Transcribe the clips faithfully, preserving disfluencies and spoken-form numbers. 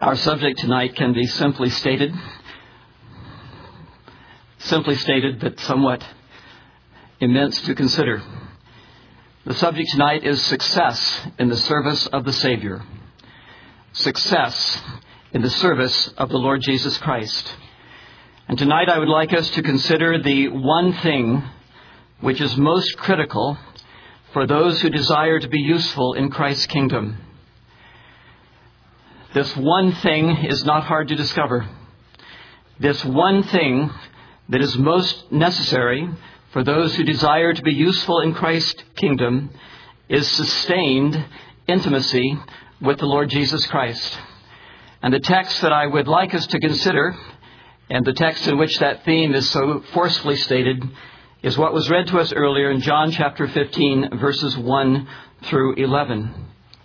Our subject tonight can be simply stated, simply stated, but somewhat immense to consider. The subject tonight is success in the service of the Savior. Success in the service of the Lord Jesus Christ. And tonight I would like us to consider the one thing which is most critical for those who desire to be useful in Christ's kingdom. This one thing is not hard to discover. This one thing that is most necessary for those who desire to be useful in Christ's kingdom is sustained intimacy with the Lord Jesus Christ. And the text that I would like us to consider, and the text in which that theme is so forcefully stated, is what was read to us earlier in John chapter fifteen, verses one through eleven.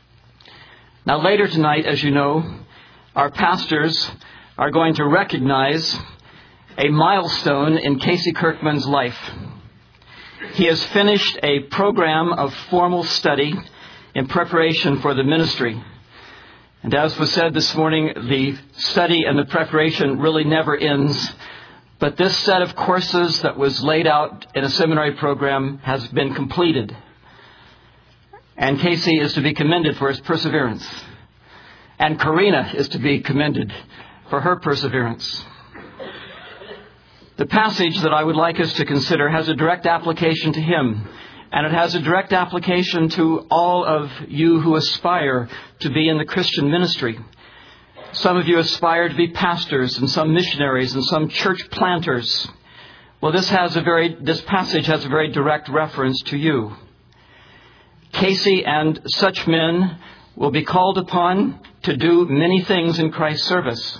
Now later tonight, as you know, our pastors are going to recognize a milestone in Casey Kirkman's life. He has finished a program of formal study in preparation for the ministry. And as was said this morning, the study and the preparation really never ends. But this set of courses that was laid out in a seminary program has been completed. And Casey is to be commended for his perseverance. And Karina is to be commended for her perseverance. The passage that I would like us to consider has a direct application to him. And it has a direct application to all of you who aspire to be in the Christian ministry. Some of you aspire to be pastors and some missionaries and some church planters. Well, this has a very, this passage has a very direct reference to you. Casey and such men will be called upon to do many things in Christ's service.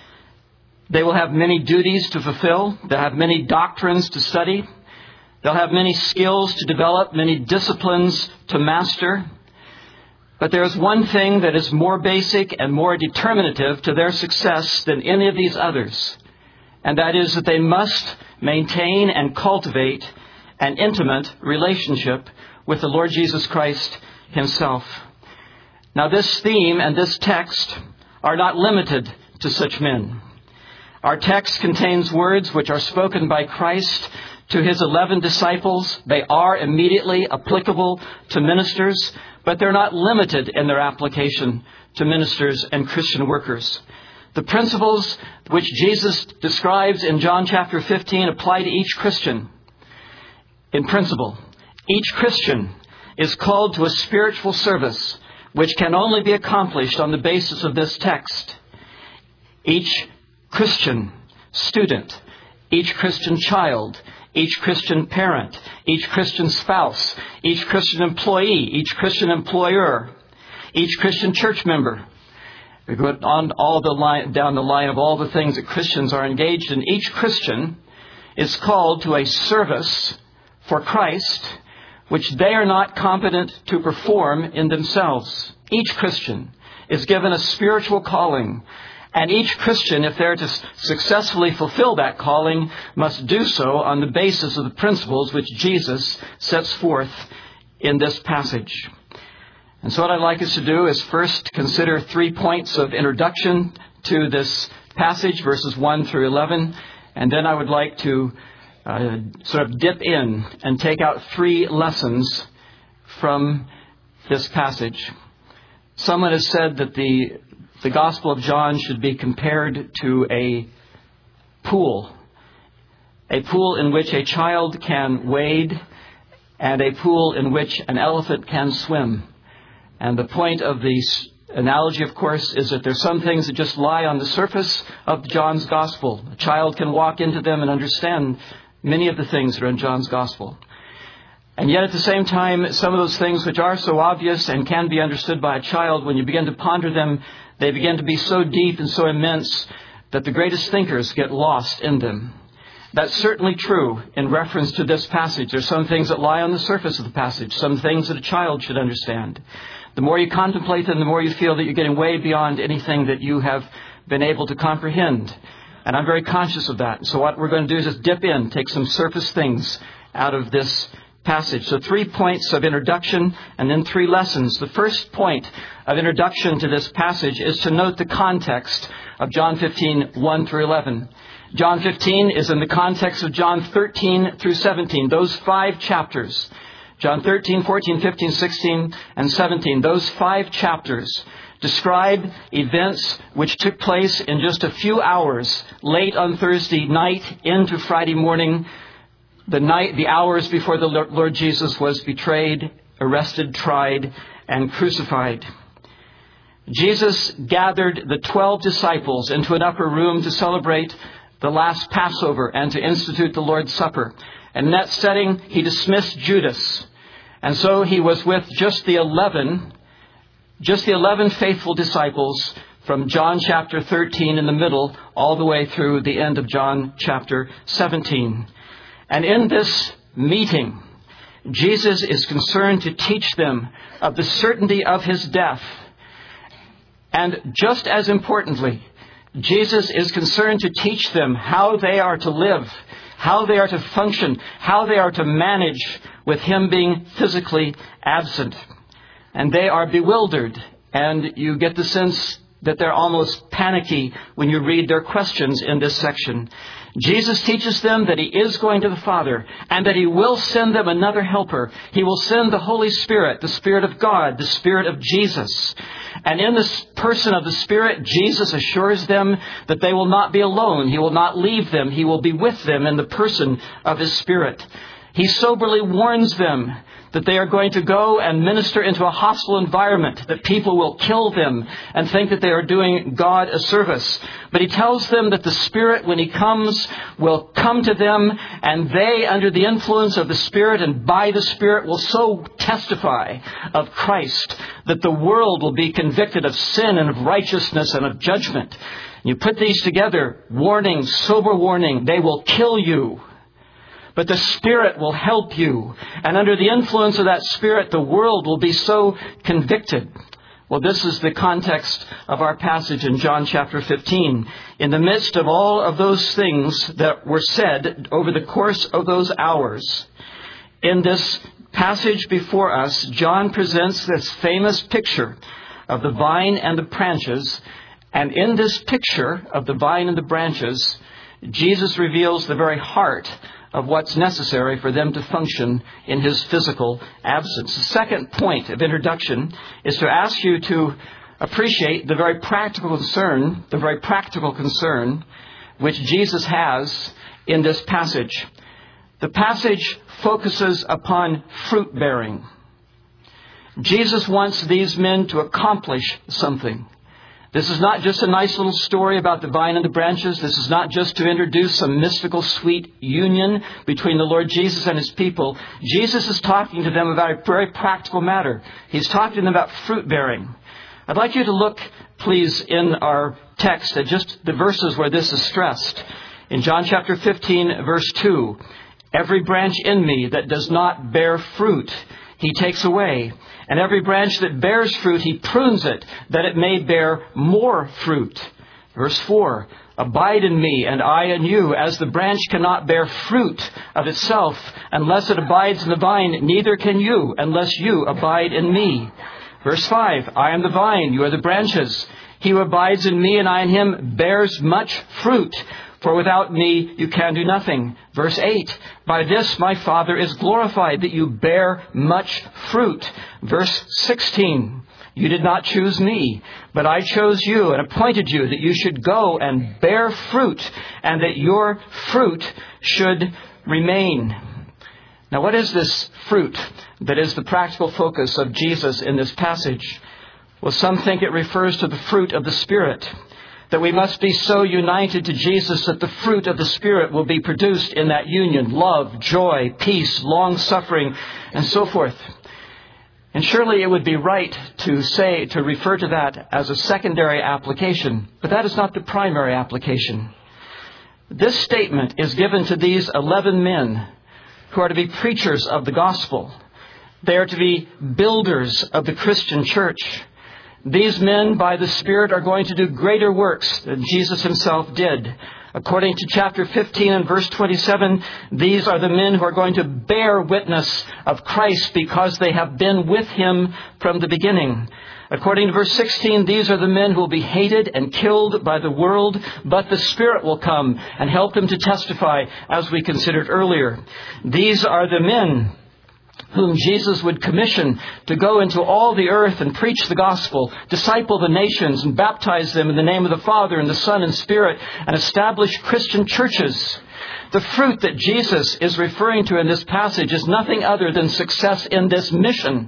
They will have many duties to fulfill. They'll have many doctrines to study. They'll have many skills to develop, many disciplines to master. But there's one thing that is more basic and more determinative to their success than any of these others. And that is that they must maintain and cultivate an intimate relationship with the Lord Jesus Christ himself. Now this theme and this text are not limited to such men. Our text contains words which are spoken by Christ to his eleven disciples. They are immediately applicable to ministers, but they're not limited in their application to ministers and Christian workers. The principles which Jesus describes in John chapter fifteen apply to each Christian. In principle, each Christian is called to a spiritual service which can only be accomplished on the basis of this text. Each Christian student, each Christian child, each Christian parent, each Christian spouse, each Christian employee, each Christian employer, each Christian church member. We go on all the line, down the line of all the things that Christians are engaged in. Each Christian is called to a service for Christ which they are not competent to perform in themselves. Each Christian is given a spiritual calling. And each Christian, if they're to successfully fulfill that calling, must do so on the basis of the principles which Jesus sets forth in this passage. And so what I'd like us to do is first consider three points of introduction to this passage, verses one through eleven. And then I would like to uh, sort of dip in and take out three lessons from this passage. Someone has said that the The Gospel of John should be compared to a pool. A pool in which a child can wade and a pool in which an elephant can swim. And the point of the analogy, of course, is that there's some things that just lie on the surface of John's Gospel. A child can walk into them and understand many of the things that are in John's Gospel. And yet at the same time, some of those things which are so obvious and can be understood by a child, when you begin to ponder them, they begin to be so deep and so immense that the greatest thinkers get lost in them. That's certainly true in reference to this passage. There's some things that lie on the surface of the passage, some things that a child should understand. The more you contemplate them, the more you feel that you're getting way beyond anything that you have been able to comprehend. And I'm very conscious of that. So what we're going to do is just dip in, take some surface things out of this passage. So three points of introduction and then three lessons. The first point of introduction to this passage is to note the context of John fifteen, one through eleven. John fifteen is in the context of John thirteen through seventeen, those five chapters. John thirteen, fourteen, fifteen, sixteen, and seventeen, those five chapters describe events which took place in just a few hours, late on Thursday night into Friday morning, the night, the hours before the Lord Jesus was betrayed, arrested, tried, and crucified. Jesus gathered the twelve disciples into an upper room to celebrate the last Passover and to institute the Lord's Supper. And in that setting, he dismissed Judas. And so he was with just the eleven, just the eleven faithful disciples from John chapter thirteen in the middle all the way through the end of John chapter seventeen. And in this meeting, Jesus is concerned to teach them of the certainty of his death. And just as importantly, Jesus is concerned to teach them how they are to live, how they are to function, how they are to manage with him being physically absent. And they are bewildered, and you get the sense that they're almost panicky when you read their questions in this section. Jesus teaches them that he is going to the Father and that he will send them another helper. He will send the Holy Spirit, the Spirit of God, the Spirit of Jesus. And in this person of the Spirit, Jesus assures them that they will not be alone. He will not leave them. He will be with them in the person of his Spirit. He soberly warns them that they are going to go and minister into a hostile environment, that people will kill them and think that they are doing God a service. But he tells them that the Spirit, when he comes, will come to them, and they, under the influence of the Spirit and by the Spirit, will so testify of Christ that the world will be convicted of sin and of righteousness and of judgment. You put these together, warning, sober warning, they will kill you. But the Spirit will help you. And under the influence of that Spirit, the world will be so convicted. Well, this is the context of our passage in John chapter fifteen. In the midst of all of those things that were said over the course of those hours, in this passage before us, John presents this famous picture of the vine and the branches. And in this picture of the vine and the branches, Jesus reveals the very heart of what's necessary for them to function in his physical absence. The second point of introduction is to ask you to appreciate the very practical concern, the very practical concern which Jesus has in this passage. The passage focuses upon fruit bearing. Jesus wants these men to accomplish something. This is not just a nice little story about the vine and the branches. This is not just to introduce some mystical, sweet union between the Lord Jesus and his people. Jesus is talking to them about a very practical matter. He's talking to them about fruit bearing. I'd like you to look, please, in our text at just the verses where this is stressed. In John chapter fifteen, verse two, every branch in me that does not bear fruit, he takes away. And every branch that bears fruit, he prunes it, that it may bear more fruit. Verse four, abide in me, and I in you, as the branch cannot bear fruit of itself unless it abides in the vine, neither can you unless you abide in me. Verse five, I am the vine, you are the branches. He who abides in me and I in him bears much fruit. For without me you can do nothing. Verse eight, by this my Father is glorified, that you bear much fruit. Verse sixteen, you did not choose me, but I chose you and appointed you that you should go and bear fruit, and that your fruit should remain. Now, what is this fruit that is the practical focus of Jesus in this passage? Well, some think it refers to the fruit of the Spirit. That we must be so united to Jesus that the fruit of the Spirit will be produced in that union. Love, joy, peace, long-suffering, and so forth. And surely it would be right to say, to refer to that as a secondary application. But that is not the primary application. This statement is given to these eleven men who are to be preachers of the gospel. They are to be builders of the Christian church. These men, by the Spirit, are going to do greater works than Jesus himself did. According to chapter fifteen and verse twenty-seven, these are the men who are going to bear witness of Christ because they have been with him from the beginning. According to verse sixteen, these are the men who will be hated and killed by the world, but the Spirit will come and help them to testify, as we considered earlier. These are the men whom Jesus would commission to go into all the earth and preach the gospel, disciple the nations and baptize them in the name of the Father and the Son and Spirit, and establish Christian churches. The fruit that Jesus is referring to in this passage is nothing other than success in this mission.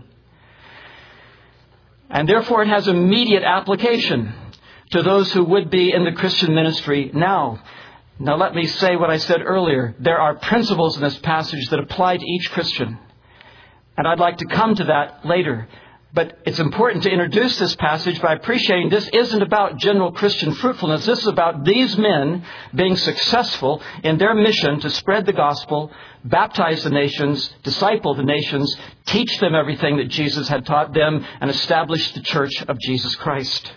And therefore it has immediate application to those who would be in the Christian ministry now. Now let me say what I said earlier. There are principles in this passage that apply to each Christian. And I'd like to come to that later. But it's important to introduce this passage by appreciating this isn't about general Christian fruitfulness. This is about these men being successful in their mission to spread the gospel, baptize the nations, disciple the nations, teach them everything that Jesus had taught them, and establish the church of Jesus Christ.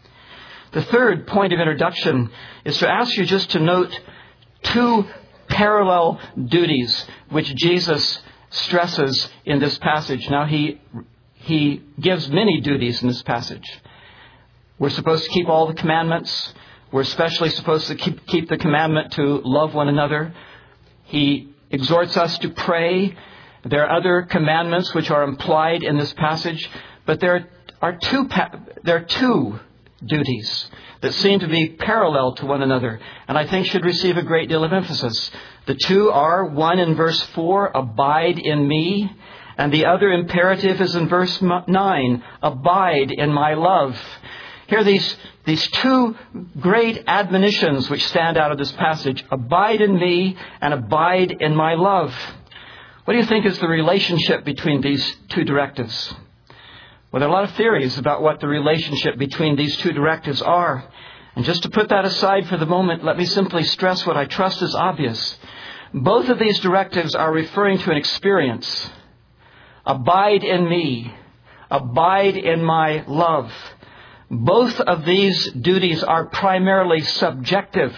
The third point of introduction is to ask you just to note two parallel duties which Jesus stresses in this passage. Now, he he gives many duties in this passage. We're supposed to keep all the commandments. We're especially supposed to keep, keep the commandment to love one another. He exhorts us to pray. There are other commandments which are implied in this passage, but there are two there are two duties that seem to be parallel to one another, and I think should receive a great deal of emphasis. The two are, one in verse four, abide in me, and the other imperative is in verse nine, abide in my love. Here are these, these two great admonitions which stand out of this passage, abide in me and abide in my love. What do you think is the relationship between these two directives? Well, there are a lot of theories about what the relationship between these two directives are. And just to put that aside for the moment, let me simply stress what I trust is obvious. Both of these directives are referring to an experience. Abide in me. Abide in my love. Both of these duties are primarily subjective.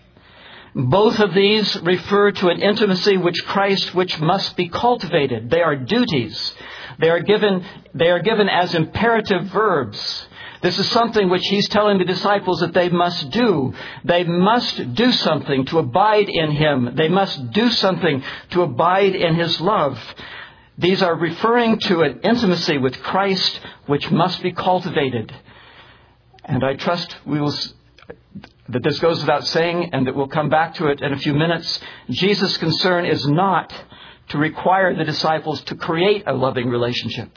Both of these refer to an intimacy which Christ, which must be cultivated. They are duties. They are given, they are given as imperative verbs. This is something which he's telling the disciples that they must do. They must do something to abide in him. They must do something to abide in his love. These are referring to an intimacy with Christ which must be cultivated. And I trust we will, that this goes without saying, and that we'll come back to it in a few minutes. Jesus' concern is not to require the disciples to create a loving relationship.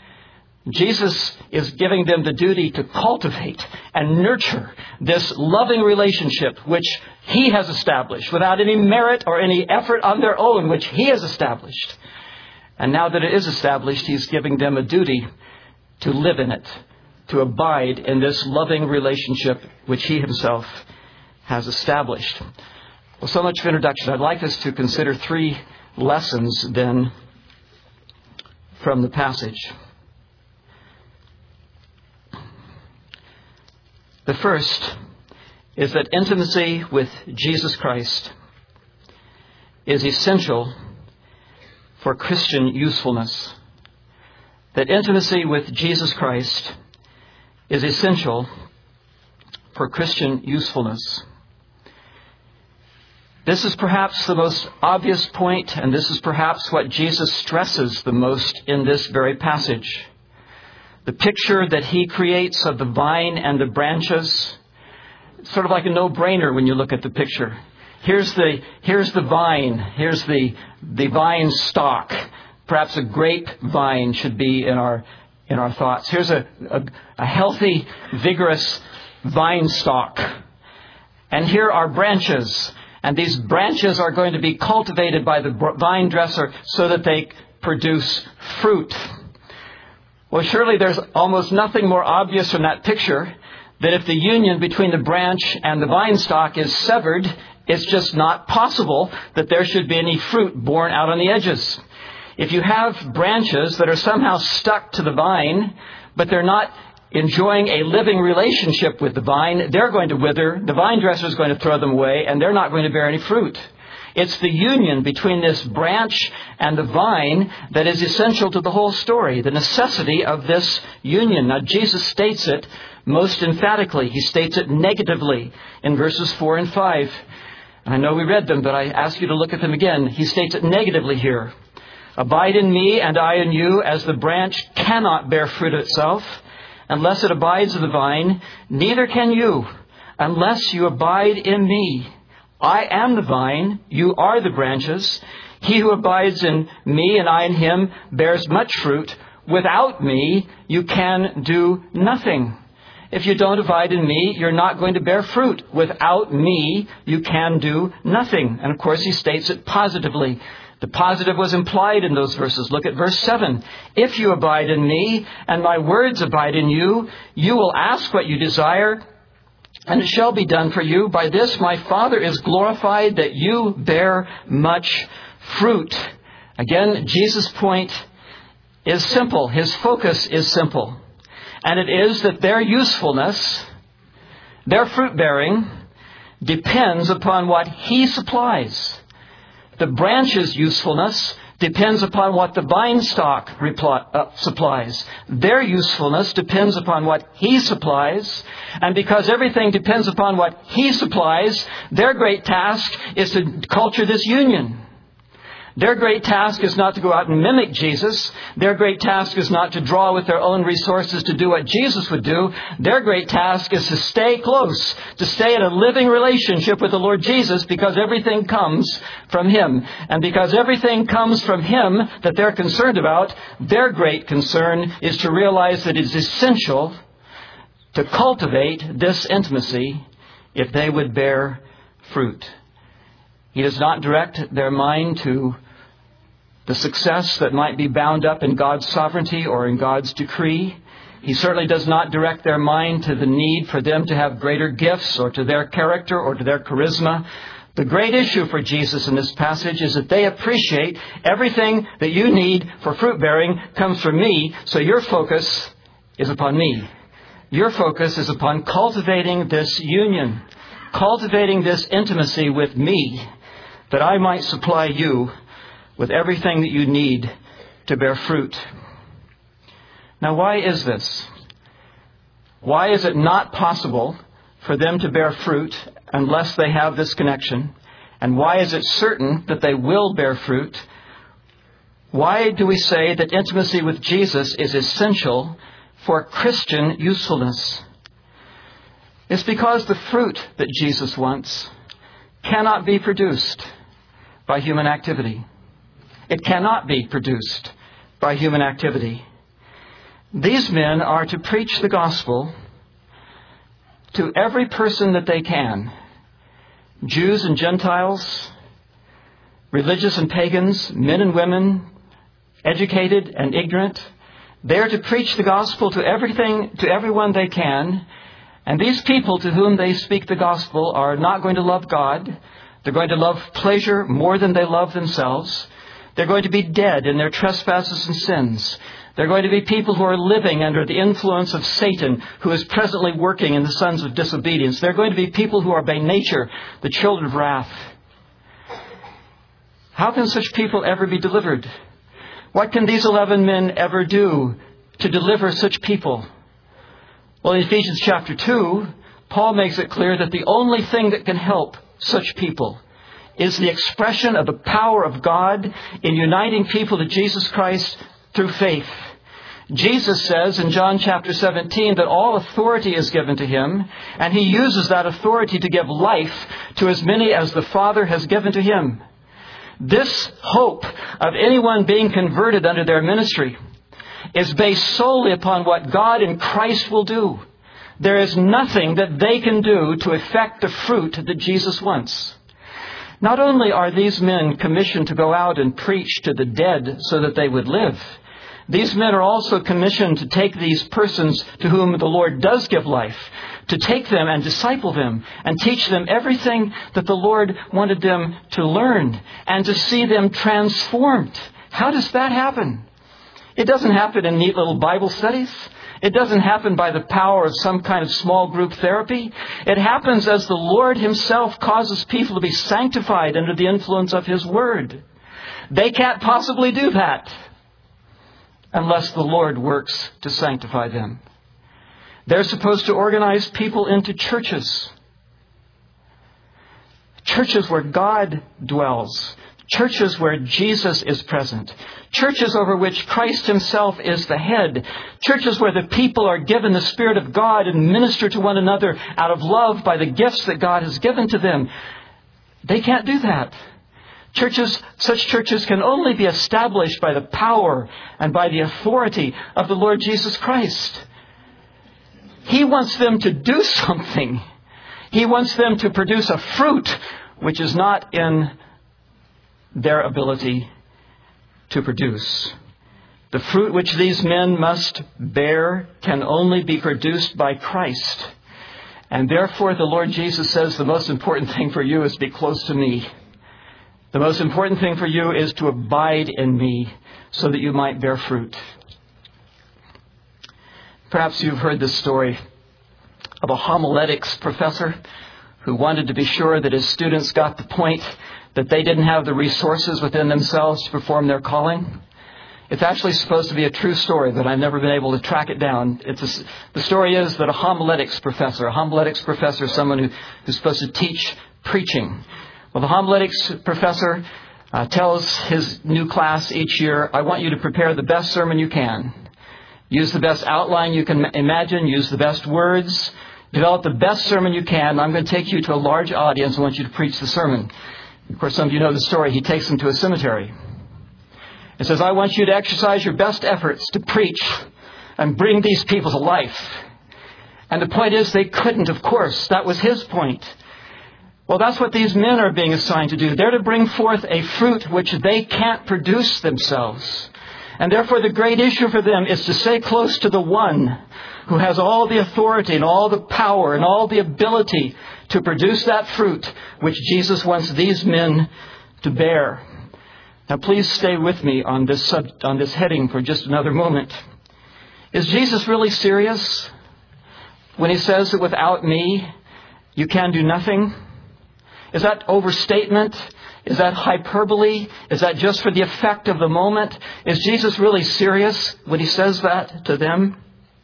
Jesus is giving them the duty to cultivate and nurture this loving relationship which he has established without any merit or any effort on their own, which he has established. And now that it is established, he's giving them a duty to live in it, to abide in this loving relationship which he himself has established. Well, so much for introduction. I'd like us to consider three lessons then from the passage. The first is that intimacy with Jesus Christ is essential for Christian usefulness. That intimacy with Jesus Christ is essential for Christian usefulness. This is perhaps the most obvious point, and this is perhaps what Jesus stresses the most in this very passage. The picture that he creates of the vine and the branches, sort of like a no-brainer when you look at the picture. Here's the, here's the vine. Here's the, the vine stalk. Perhaps a grapevine should be in our, in our thoughts. Here's a, a, a healthy, vigorous vine stalk. And here are branches. And these branches are going to be cultivated by the vine dresser so that they produce fruit. Well, surely there's almost nothing more obvious from that picture that if the union between the branch and the vine stalk is severed, it's just not possible that there should be any fruit borne out on the edges. If you have branches that are somehow stuck to the vine, but they're not enjoying a living relationship with the vine, they're going to wither, the vine dresser is going to throw them away, and they're not going to bear any fruit. It's the union between this branch and the vine that is essential to the whole story, the necessity of this union. Now, Jesus states it most emphatically. He states it negatively in verses four and five. And I know we read them, but I ask you to look at them again. He states it negatively here. Abide in me and I in you, as the branch cannot bear fruit itself unless it abides in the vine, neither can you unless you abide in me. I am the vine, you are the branches. He who abides in me and I in him bears much fruit. Without me, you can do nothing. If you don't abide in me, you're not going to bear fruit. Without me, you can do nothing. And of course, he states it positively. The positive was implied in those verses. Look at verse seven. If you abide in me and my words abide in you, you will ask what you desire, and it shall be done for you. By this my Father is glorified, that you bear much fruit. Again, Jesus' point is simple. His focus is simple. And it is that their usefulness, their fruit-bearing, depends upon what He supplies. The branch's usefulness depends upon what the vine stock repli- uh, supplies. Their usefulness depends upon what He supplies. And because everything depends upon what He supplies, their great task is to culture this union. Their great task is not to go out and mimic Jesus. Their great task is not to draw with their own resources to do what Jesus would do. Their great task is to stay close, to stay in a living relationship with the Lord Jesus, because everything comes from Him. And because everything comes from Him that they're concerned about, their great concern is to realize that it is essential to cultivate this intimacy if they would bear fruit. He does not direct their mind to the success that might be bound up in God's sovereignty or in God's decree. He certainly does not direct their mind to the need for them to have greater gifts or to their character or to their charisma. The great issue for Jesus in this passage is that they appreciate everything that you need for fruit bearing comes from me, so your focus is upon me. Your focus is upon cultivating this union, cultivating this intimacy with me, that I might supply you with everything that you need to bear fruit. Now, why is this? Why is it not possible for them to bear fruit unless they have this connection? And why is it certain that they will bear fruit? Why do we say that intimacy with Jesus is essential for Christian usefulness? It's because the fruit that Jesus wants cannot be produced by human activity. It cannot be produced by human activity. These men are to preach the gospel to every person that they can. Jews and Gentiles, religious and pagans, men and women, educated and ignorant. They are to preach the gospel to everything, to everyone they can. And these people to whom they speak the gospel are not going to love God. They're going to love pleasure more than they love themselves. They're going to be dead in their trespasses and sins. They're going to be people who are living under the influence of Satan, who is presently working in the sons of disobedience. They're going to be people who are by nature the children of wrath. How can such people ever be delivered? What can these eleven men ever do to deliver such people? Well, in Ephesians chapter two, Paul makes it clear that the only thing that can help such people is the expression of the power of God in uniting people to Jesus Christ through faith. Jesus says in John chapter seventeen that all authority is given to Him, and He uses that authority to give life to as many as the Father has given to Him. This hope of anyone being converted under their ministry is based solely upon what God in Christ will do. There is nothing that they can do to effect the fruit that Jesus wants. Not only are these men commissioned to go out and preach to the dead so that they would live, these men are also commissioned to take these persons to whom the Lord does give life, to take them and disciple them and teach them everything that the Lord wanted them to learn and to see them transformed. How does that happen? It doesn't happen in neat little Bible studies. It doesn't happen by the power of some kind of small group therapy. It happens as the Lord himself causes people to be sanctified under the influence of his word. They can't possibly do that unless the Lord works to sanctify them. They're supposed to organize people into churches. Churches where God dwells. Churches where Jesus is present. Churches over which Christ himself is the head. Churches where the people are given the Spirit of God and minister to one another out of love by the gifts that God has given to them. They can't do that. Churches, such churches can only be established by the power and by the authority of the Lord Jesus Christ. He wants them to do something. He wants them to produce a fruit which is not in their ability to produce. The fruit which these men must bear can only be produced by Christ. And therefore the Lord Jesus says the most important thing for you is to be close to me. The most important thing for you is to abide in me so that you might bear fruit. Perhaps you've heard this story of a homiletics professor who wanted to be sure that his students got the point that they didn't have the resources within themselves to perform their calling. It's actually supposed to be a true story, but I've never been able to track it down. It's a, the story is that a homiletics professor, a homiletics professor is someone who, who's supposed to teach preaching. Well, the homiletics professor uh, tells his new class each year, I want you to prepare the best sermon you can. Use the best outline you can imagine. Use the best words. Develop the best sermon you can. I'm going to take you to a large audience. I want you to preach the sermon. Of course, some of you know the story. He takes them to a cemetery. It says, I want you to exercise your best efforts to preach and bring these people to life. And the point is, they couldn't, of course. That was his point. Well, that's what these men are being assigned to do. They're to bring forth a fruit which they can't produce themselves. And therefore, the great issue for them is to stay close to the one who has all the authority and all the power and all the ability to produce that fruit which Jesus wants these men to bear. Now, please stay with me on this sub, on this heading for just another moment. Is Jesus really serious when he says that without me, you can do nothing? Is that overstatement? Is that hyperbole? Is that just for the effect of the moment? Is Jesus really serious when he says that to them?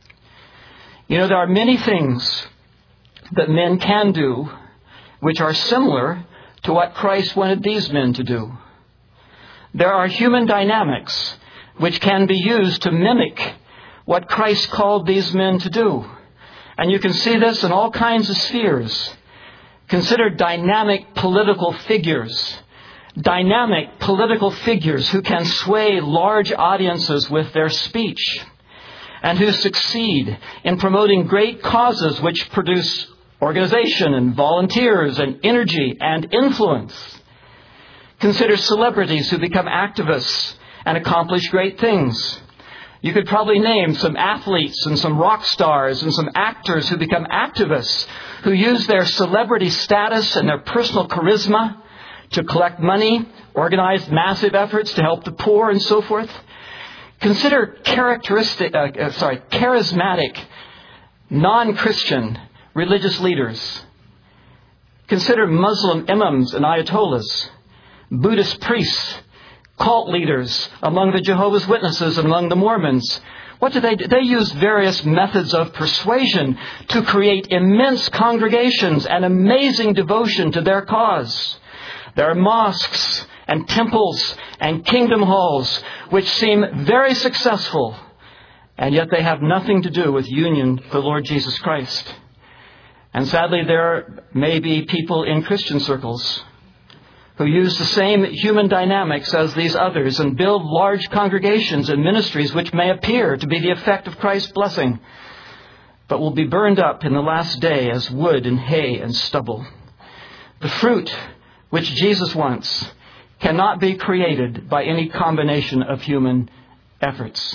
You know, there are many things that men can do which are similar to what Christ wanted these men to do. There are human dynamics which can be used to mimic what Christ called these men to do. And you can see this in all kinds of spheres. Consider dynamic political figures. Dynamic political figures who can sway large audiences with their speech and who succeed in promoting great causes which produce organization and volunteers and energy and influence. Consider celebrities who become activists and accomplish great things. You could probably name some athletes and some rock stars and some actors who become activists, who use their celebrity status and their personal charisma to collect money, organize massive efforts to help the poor, and so forth. Consider characteristic, uh, uh, sorry, charismatic, non-Christian religious leaders. Consider Muslim imams and ayatollahs, Buddhist priests, cult leaders among the Jehovah's Witnesses and among the Mormons. What do they do? They use various methods of persuasion to create immense congregations and amazing devotion to their cause. There are mosques and temples and kingdom halls which seem very successful, and yet they have nothing to do with union with the Lord Jesus Christ. And sadly, there may be people in Christian circles who use the same human dynamics as these others and build large congregations and ministries which may appear to be the effect of Christ's blessing, but will be burned up in the last day as wood and hay and stubble. The fruit which Jesus wants cannot be created by any combination of human efforts.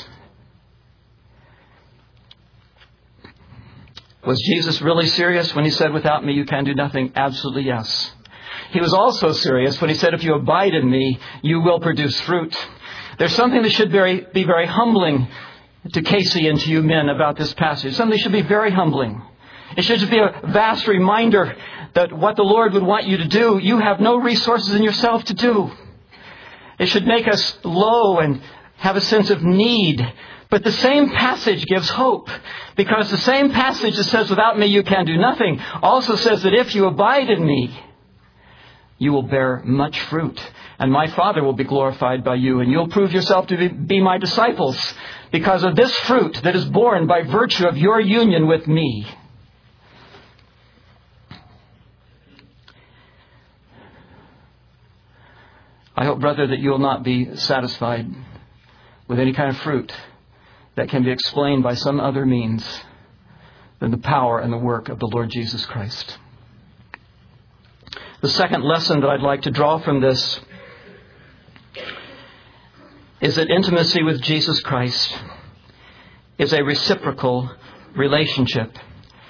Was Jesus really serious when he said, without me you can do nothing? Absolutely yes. He was also serious when he said, if you abide in me, you will produce fruit. There's something that should very, be very humbling to Casey and to you men about this passage. Something should be very humbling. It should just be a vast reminder that what the Lord would want you to do, you have no resources in yourself to do. It should make us low and have a sense of need. But the same passage gives hope, because the same passage that says, without me you can do nothing, also says that if you abide in me, you will bear much fruit. And my Father will be glorified by you, and you'll prove yourself to be, be my disciples because of this fruit that is born by virtue of your union with me. I hope, brother, that you will not be satisfied with any kind of fruit that can be explained by some other means than the power and the work of the Lord Jesus Christ. The second lesson that I'd like to draw from this is that intimacy with Jesus Christ is a reciprocal relationship.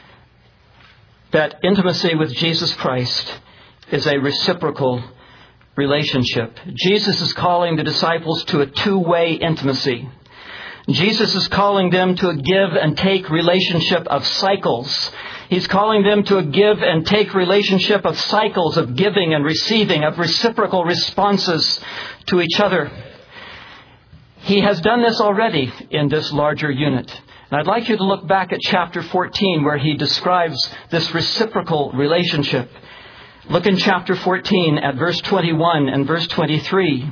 That intimacy with Jesus Christ is a reciprocal relationship. Jesus is calling the disciples to a two-way intimacy. Jesus is calling them to a give and take relationship of cycles. He's calling them to a give and take relationship of cycles of giving and receiving, of reciprocal responses to each other. He has done this already in this larger unit. And I'd like you to look back at chapter fourteen, where he describes this reciprocal relationship. Look in chapter fourteen at verse twenty-one and verse twenty-three.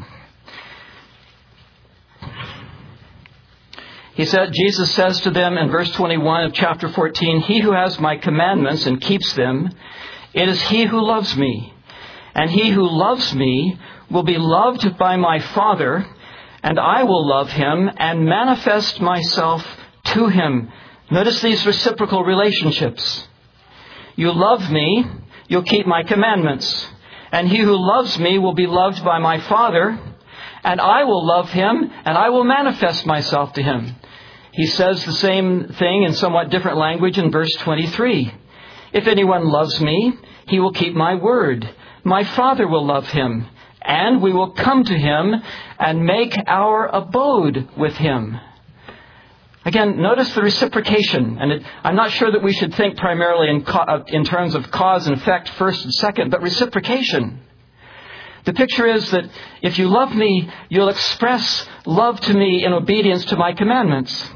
He said, Jesus says to them in verse twenty-one of chapter fourteen, "He who has my commandments and keeps them, it is he who loves me. And he who loves me will be loved by my Father, and I will love him and manifest myself to him." Notice these reciprocal relationships. You love me, you'll keep my commandments. And he who loves me will be loved by my Father, and I will love him and I will manifest myself to him. He says the same thing in somewhat different language in verse twenty-three. "If anyone loves me, he will keep my word. My Father will love him, and we will come to him and make our abode with him." Again, notice the reciprocation. And it, I'm not sure that we should think primarily in, co- in terms of cause and effect first and second, but reciprocation. The picture is that if you love me, you'll express love to me in obedience to my commandments.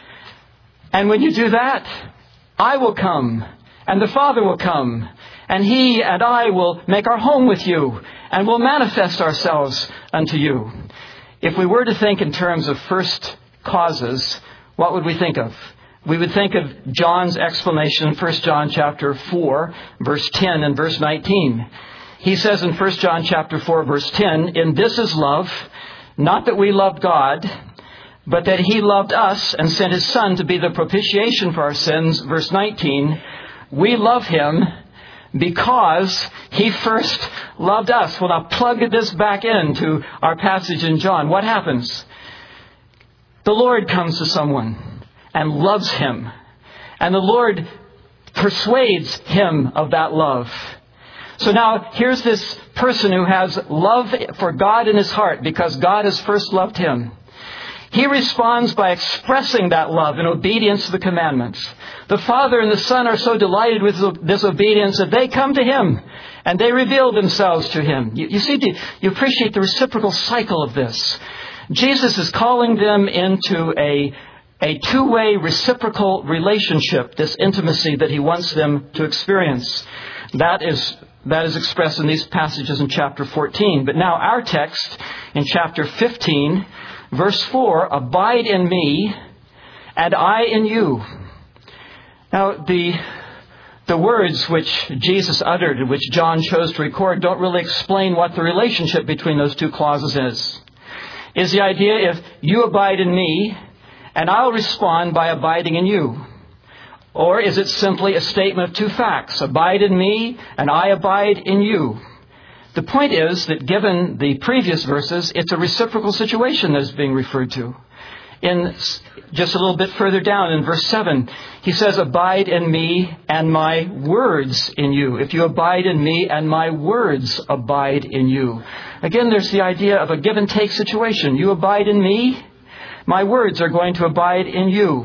And when you do that, I will come, and the Father will come, and He and I will make our home with you, and will manifest ourselves unto you. If we were to think in terms of first causes, what would we think of? We would think of John's explanation in First John chapter four, verse ten and verse nineteen. He says in First John chapter four, verse ten, "In this is love, not that we loved God, but that He loved us and sent His Son to be the propitiation for our sins." Verse nineteen, "We love Him because He first loved us." Well, now plug this back into our passage in John. What happens? The Lord comes to someone and loves him. And the Lord persuades him of that love. So now here's this person who has love for God in his heart because God has first loved him. He responds by expressing that love in obedience to the commandments. The Father and the Son are so delighted with this obedience that they come to him and they reveal themselves to him. You, you see, you appreciate the reciprocal cycle of this. Jesus is calling them into a, a two-way reciprocal relationship, this intimacy that he wants them to experience. That is, that is expressed in these passages in chapter fourteen. But now our text in chapter fifteen, verse four, "Abide in me, and I in you." Now, the, the words which Jesus uttered, which John chose to record, don't really explain what the relationship between those two clauses is. Is the idea, if you abide in me, and I'll respond by abiding in you? Or is it simply a statement of two facts? Abide in me, and I abide in you. The point is that given the previous verses, it's a reciprocal situation that is being referred to. In just a little bit further down in verse seven, he says, "Abide in me and my words in you." If you abide in me and my words abide in you. Again, there's the idea of a give and take situation. You abide in me, My words are going to abide in you.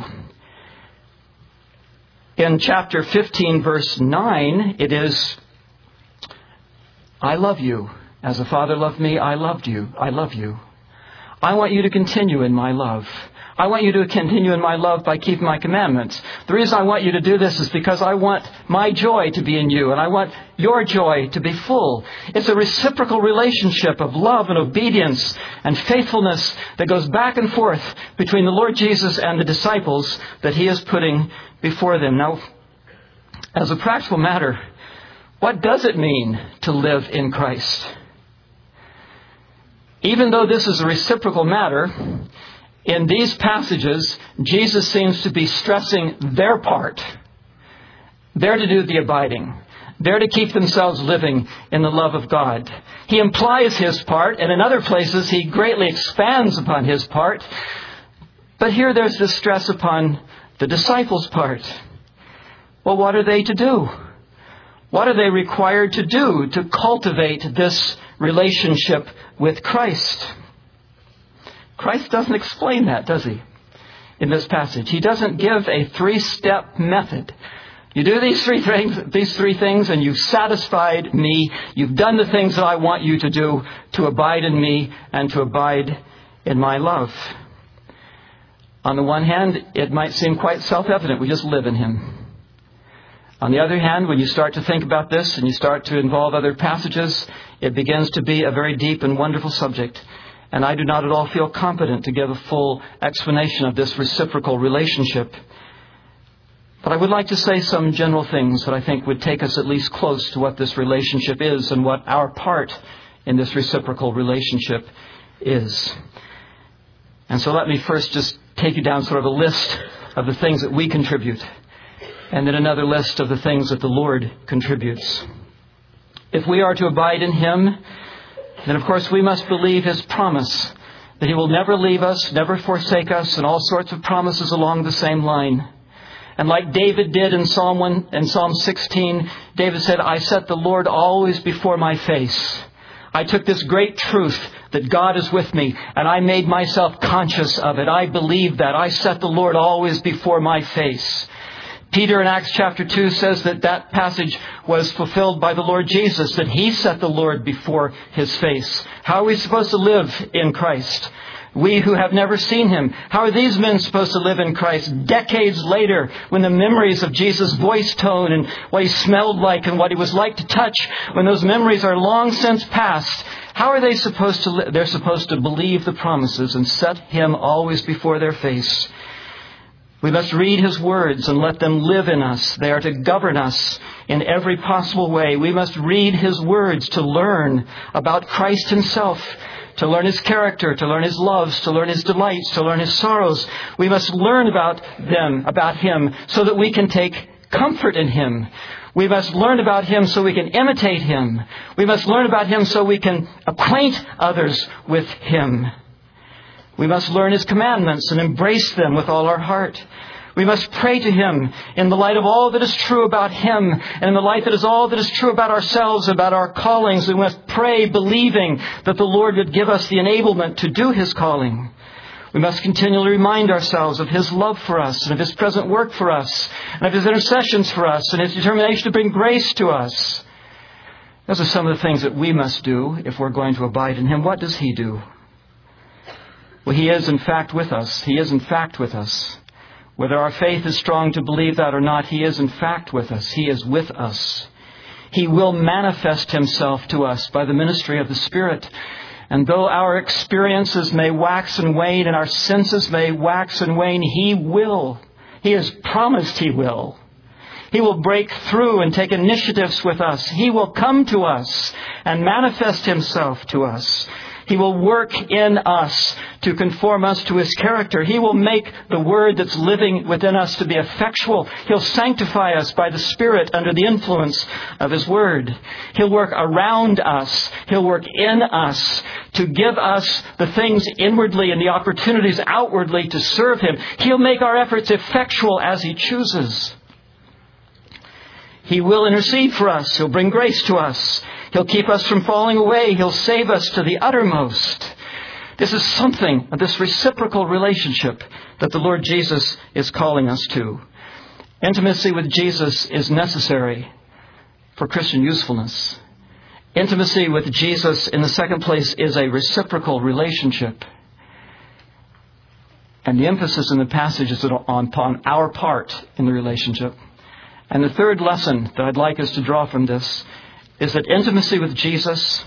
In chapter fifteen, verse nine, it is, I love you. As the Father loved me, I loved you. I love you. I want you to continue in my love. I want you to continue in my love by keeping my commandments. The reason I want you to do this is because I want my joy to be in you, and I want your joy to be full. It's a reciprocal relationship of love and obedience and faithfulness that goes back and forth between the Lord Jesus and the disciples that He is putting before them. Now, as a practical matter, what does it mean to live in Christ? Even though this is a reciprocal matter, in these passages, Jesus seems to be stressing their part. They're to do the abiding. They're to keep themselves living in the love of God. He implies His part, and in other places He greatly expands upon His part. But here there's this stress upon the disciples' part. Well, what are they to do? What are they required to do to cultivate this relationship with Christ? Christ doesn't explain that, does He? In this passage, He doesn't give a three-step method. You do these three things, these three things, and you've satisfied me. You've done the things that I want you to do to abide in me and to abide in my love. On the one hand, it might seem quite self-evident. We just live in Him. On the other hand, when you start to think about this and you start to involve other passages, it begins to be a very deep and wonderful subject. And I do not at all feel competent to give a full explanation of this reciprocal relationship. But I would like to say some general things that I think would take us at least close to what this relationship is and what our part in this reciprocal relationship is. And so let me first just take you down sort of a list of the things that we contribute, and then another list of the things that the Lord contributes. If we are to abide in Him, then of course we must believe His promise that He will never leave us, never forsake us, and all sorts of promises along the same line. And like David did in Psalm one and Psalm sixteen, David said, I set the Lord always before my face. I took this great truth that God is with me, and I made myself conscious of it. I believe that. I set the Lord always before my face. Peter in Acts chapter two says that that passage was fulfilled by the Lord Jesus, that He set the Lord before His face. How are we supposed to live in Christ? We who have never seen Him. How are these men supposed to live in Christ decades later, when the memories of Jesus' voice tone and what He smelled like and what He was like to touch, when those memories are long since past? How are they supposed to live? They're supposed to believe the promises and set Him always before their face. We must read His words and let them live in us. They are to govern us in every possible way. We must read His words to learn about Christ Himself, to learn His character, to learn His loves, to learn His delights, to learn His sorrows. We must learn about them, about Him, so that we can take comfort in Him. We must learn about Him so we can imitate Him. We must learn about Him so we can acquaint others with Him. We must learn His commandments and embrace them with all our heart. We must pray to Him in the light of all that is true about Him, and in the light that is all that is true about ourselves, about our callings. We must pray believing that the Lord would give us the enablement to do His calling. We must continually remind ourselves of His love for us and of His present work for us and of His intercessions for us and His determination to bring grace to us. Those are some of the things that we must do if we're going to abide in Him. What does He do? Well, He is in fact with us. He is in fact with us. Whether our faith is strong to believe that or not, He is in fact with us. He is with us. He will manifest Himself to us by the ministry of the Spirit. And though our experiences may wax and wane and our senses may wax and wane, He will. He has promised He will. He will break through and take initiatives with us. He will come to us and manifest Himself to us. He will work in us to conform us to His character. He will make the Word that's living within us to be effectual. He'll sanctify us by the Spirit under the influence of His Word. He'll work around us. He'll work in us to give us the things inwardly and the opportunities outwardly to serve Him. He'll make our efforts effectual as He chooses. He will intercede for us. He'll bring grace to us. He'll keep us from falling away. He'll save us to the uttermost. This is something, this reciprocal relationship that the Lord Jesus is calling us to. Intimacy with Jesus is necessary for Christian usefulness. Intimacy with Jesus, in the second place, is a reciprocal relationship. And the emphasis in the passage is upon our part in the relationship. And the third lesson that I'd like us to draw from this is that intimacy with Jesus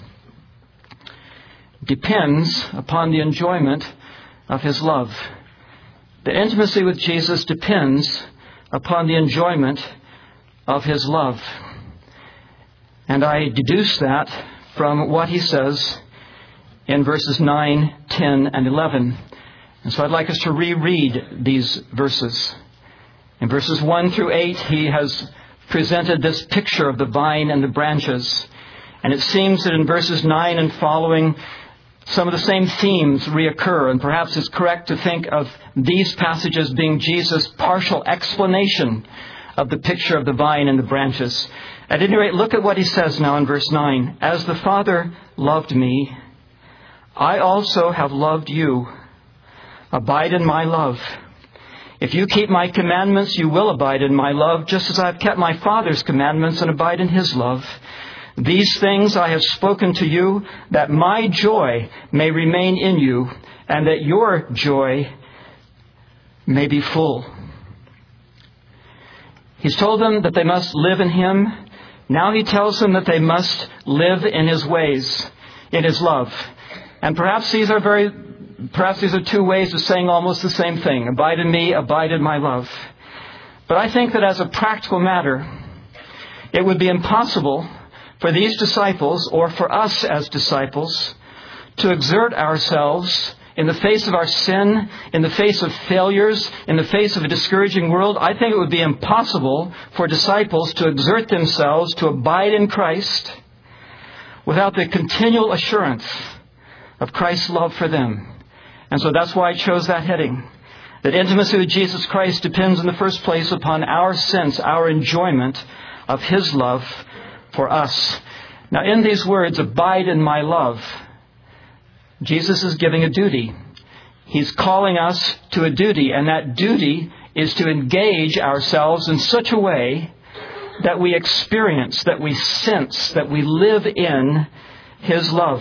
depends upon the enjoyment of His love. The intimacy with Jesus depends upon the enjoyment of His love. And I deduce that from what He says in verses nine, ten, and eleven. And so I'd like us to reread these verses. In verses one through eight, He has presented this picture of the vine and the branches. And it seems that in verses nine and following, some of the same themes reoccur. And perhaps it's correct to think of these passages being Jesus' partial explanation of the picture of the vine and the branches. At any rate, look at what He says now in verse nine. As the Father loved me, I also have loved you. Abide in my love. If you keep my commandments, you will abide in my love, just as I have kept my Father's commandments and abide in His love. These things I have spoken to you, that my joy may remain in you, and that your joy may be full. He's told them that they must live in Him. Now He tells them that they must live in His ways, in His love. And perhaps these are very, perhaps these are two ways of saying almost the same thing. Abide in me, abide in my love. But I think that as a practical matter, it would be impossible for these disciples, or for us as disciples, to exert ourselves in the face of our sin, in the face of failures, in the face of a discouraging world. I think it would be impossible for disciples to exert themselves to abide in Christ without the continual assurance of Christ's love for them. And so that's why I chose that heading. That intimacy with Jesus Christ depends in the first place upon our sense, our enjoyment of His love for us. Now, in these words, abide in my love, Jesus is giving a duty. He's calling us to a duty, and that duty is to engage ourselves in such a way that we experience, that we sense, that we live in His love.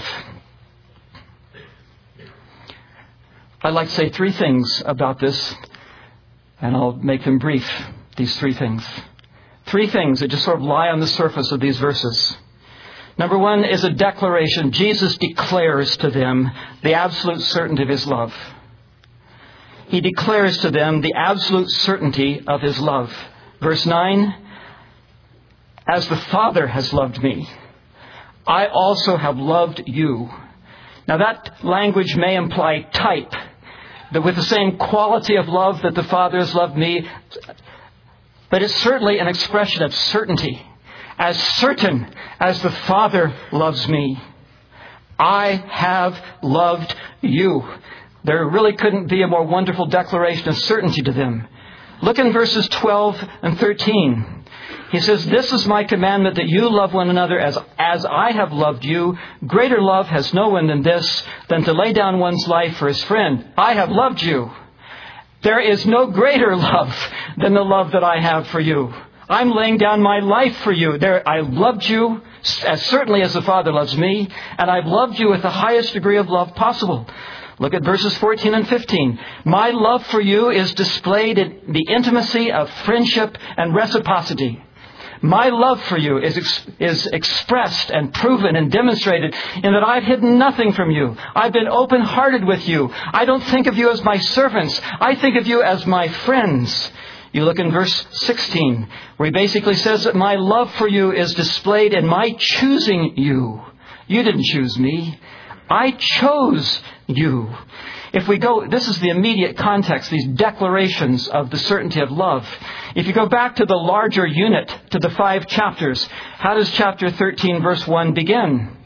I'd like to say three things about this, and I'll make them brief, these three things. Three things that just sort of lie on the surface of these verses. Number one is a declaration. Jesus declares to them the absolute certainty of His love. He declares to them the absolute certainty of His love. Verse nine, as the Father has loved me, I also have loved you. Now that language may imply type, that with the same quality of love that the Father has loved me, but it's certainly an expression of certainty. As certain as the Father loves me, I have loved you. There really couldn't be a more wonderful declaration of certainty to them. Look in verses twelve and thirteen. He says, this is my commandment, that you love one another as, as I have loved you. Greater love has no one than this, than to lay down one's life for his friend. I have loved you. There is no greater love than the love that I have for you. I'm laying down my life for you. There, I loved you as certainly as the Father loves me, and I've loved you with the highest degree of love possible. Look at verses fourteen and fifteen. My love for you is displayed in the intimacy of friendship and reciprocity. My love for you is ex- is expressed and proven and demonstrated in that I've hidden nothing from you. I've been open-hearted with you. I don't think of you as my servants. I think of you as my friends. You look in verse sixteen, where he basically says that my love for you is displayed in my choosing you. You didn't choose me. I chose you. If we go, this is the immediate context, these declarations of the certainty of love. If you go back to the larger unit, to the five chapters, how does chapter thirteen, verse one begin?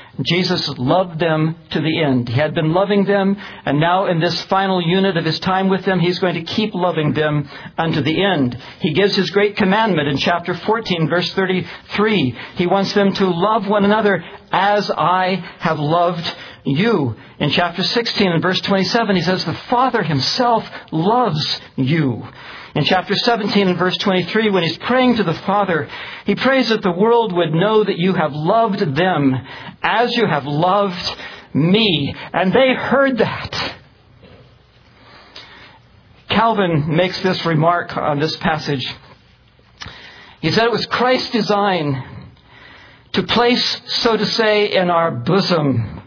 Jesus loved them to the end. He had been loving them, and now in this final unit of his time with them, he's going to keep loving them unto the end. He gives his great commandment in chapter fourteen, verse thirty-three. He wants them to love one another as I have loved you. In chapter sixteen and verse twenty-seven, he says, the Father himself loves you. In chapter seventeen and verse twenty-three, when he's praying to the Father, he prays that the world would know that you have loved them as you have loved me. And they heard that. Calvin makes this remark on this passage. He said it was Christ's design to place, so to say, in our bosom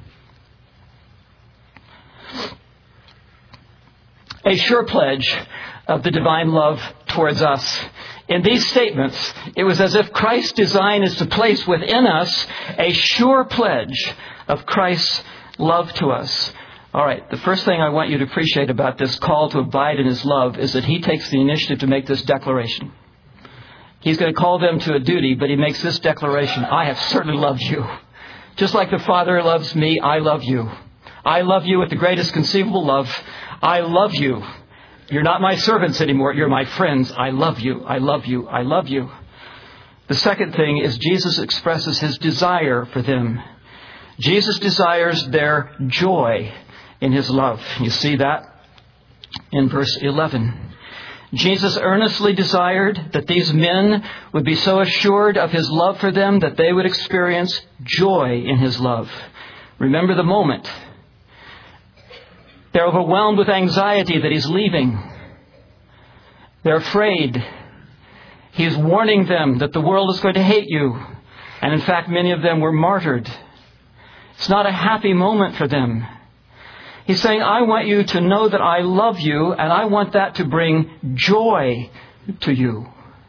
a sure pledge of the divine love towards us. In these statements, it was as if Christ's design is to place within us a sure pledge of Christ's love to us. All right, the first thing I want you to appreciate about this call to abide in his love is that he takes the initiative to make this declaration. He's going to call them to a duty, but he makes this declaration: I have certainly loved you. Just like the Father loves me, I love you. I love you with the greatest conceivable love. I love you. You're not my servants anymore. You're my friends. I love you. I love you. I love you. The second thing is Jesus expresses his desire for them. Jesus desires their joy in his love. You see that in verse eleven. Jesus earnestly desired that these men would be so assured of his love for them that they would experience joy in his love. Remember the moment. They're overwhelmed with anxiety that he's leaving. They're afraid. He's warning them that the world is going to hate you. And in fact, many of them were martyred. It's not a happy moment for them. He's saying, I want you to know that I love you, and I want that to bring joy to you.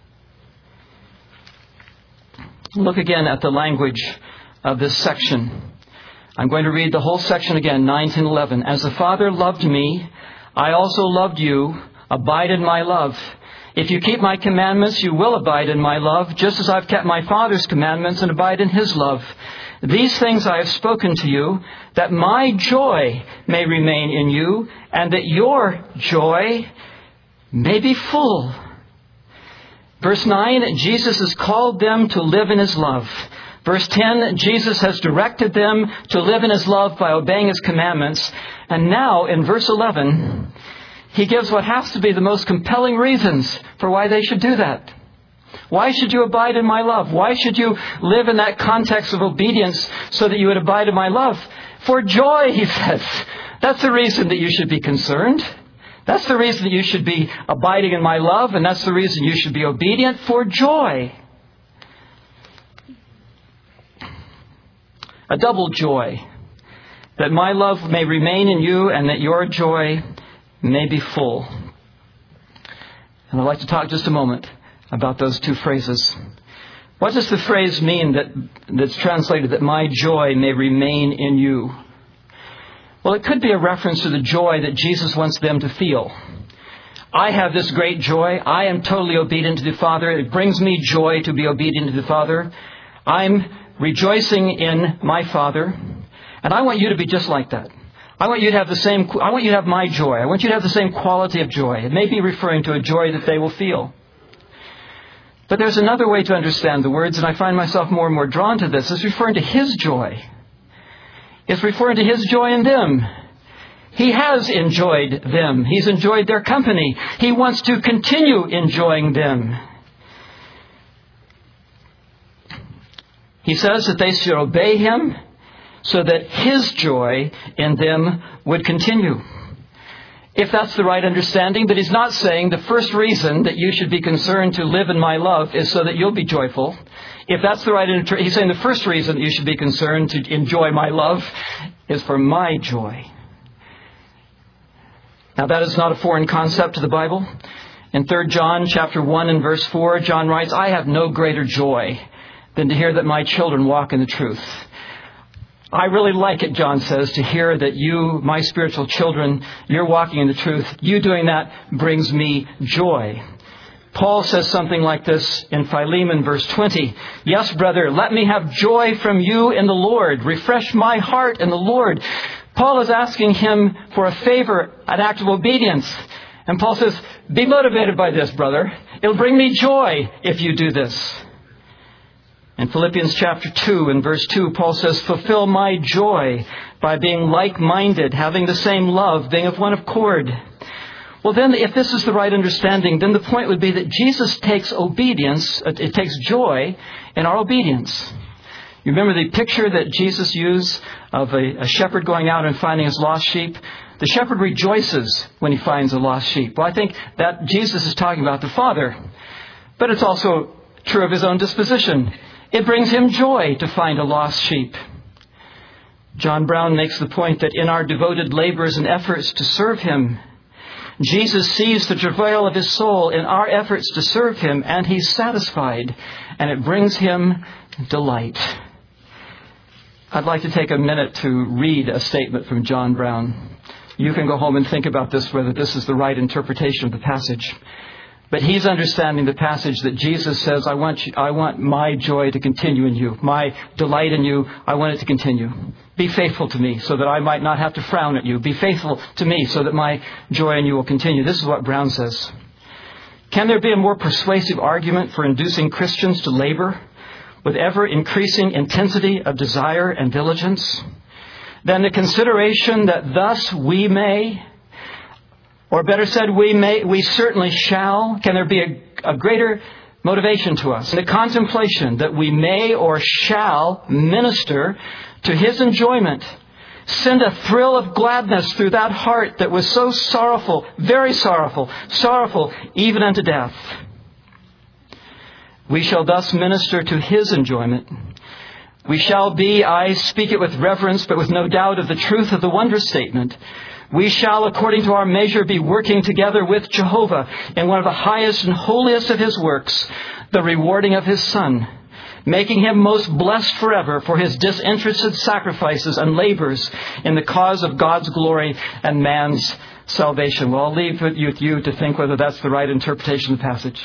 Look again at the language of this section. I'm going to read the whole section again, nine, ten, eleven. As the Father loved me, I also loved you. Abide in my love. If you keep my commandments, you will abide in my love, just as I've kept my Father's commandments and abide in his love. These things I have spoken to you, that my joy may remain in you, and that your joy may be full. Verse nine, Jesus has called them to live in his love. Verse ten, Jesus has directed them to live in his love by obeying his commandments. And now in verse eleven, he gives what has to be the most compelling reasons for why they should do that. Why should you abide in my love? Why should you live in that context of obedience so that you would abide in my love? For joy, he says. That's the reason that you should be concerned. That's the reason that you should be abiding in my love, and that's the reason you should be obedient, for joy. A double joy, that my love may remain in you and that your joy may be full. And I'd like to talk just a moment about those two phrases. What does the phrase mean that that's translated that my joy may remain in you? Well, it could be a reference to the joy that Jesus wants them to feel. I have this great joy. I am totally obedient to the Father. It brings me joy to be obedient to the Father. I'm rejoicing in my Father. And I want you to be just like that. I want you to have the same, I want you to have my joy. I want you to have the same quality of joy. It may be referring to a joy that they will feel. But there's another way to understand the words, and I find myself more and more drawn to this. It's referring to his joy. It's referring to his joy in them. He has enjoyed them. He's enjoyed their company. He wants to continue enjoying them. He says that they should obey him so that his joy in them would continue. If that's the right understanding, but he's not saying the first reason that you should be concerned to live in my love is so that you'll be joyful. If that's the right inter- he's saying the first reason that you should be concerned to enjoy my love is for my joy. Now that is not a foreign concept to the Bible. In Third John chapter one and verse four, John writes, I have no greater joy than to hear that my children walk in the truth. I really like it, John says, to hear that you, my spiritual children, you're walking in the truth. You doing that brings me joy. Paul says something like this in Philemon, verse twenty. Yes, brother, let me have joy from you in the Lord. Refresh my heart in the Lord. Paul is asking him for a favor, an act of obedience. And Paul says, be motivated by this, brother. It'll bring me joy if you do this. In Philippians chapter two and verse two, Paul says, fulfill my joy by being like-minded, having the same love, being of one accord. Well, then, if this is the right understanding, then the point would be that Jesus takes obedience, it takes joy in our obedience. You remember the picture that Jesus used of a, a shepherd going out and finding his lost sheep? The shepherd rejoices when he finds a lost sheep. Well, I think that Jesus is talking about the Father. But it's also true of his own disposition. It brings him joy to find a lost sheep. John Brown makes the point that in our devoted labors and efforts to serve him, Jesus sees the travail of his soul in our efforts to serve him, and he's satisfied, and it brings him delight. I'd like to take a minute to read a statement from John Brown. You can go home and think about this, whether this is the right interpretation of the passage. But he's understanding the passage that Jesus says, I want you, I want my joy to continue in you. My delight in you, I want it to continue. Be faithful to me so that I might not have to frown at you. Be faithful to me so that my joy in you will continue. This is what Brown says. Can there be a more persuasive argument for inducing Christians to labor with ever increasing intensity of desire and diligence than the consideration that thus we may, or better said, we may, we certainly shall. Can there be a, a greater motivation to us? The contemplation that we may or shall minister to his enjoyment, send a thrill of gladness through that heart that was so sorrowful, very sorrowful, sorrowful even unto death. We shall thus minister to his enjoyment. We shall be, I speak it with reverence, but with no doubt of the truth of the wondrous statement, we shall, according to our measure, be working together with Jehovah in one of the highest and holiest of his works, the rewarding of his Son, making him most blessed forever for his disinterested sacrifices and labors in the cause of God's glory and man's salvation. Well, I'll leave it with you to think whether that's the right interpretation of the passage.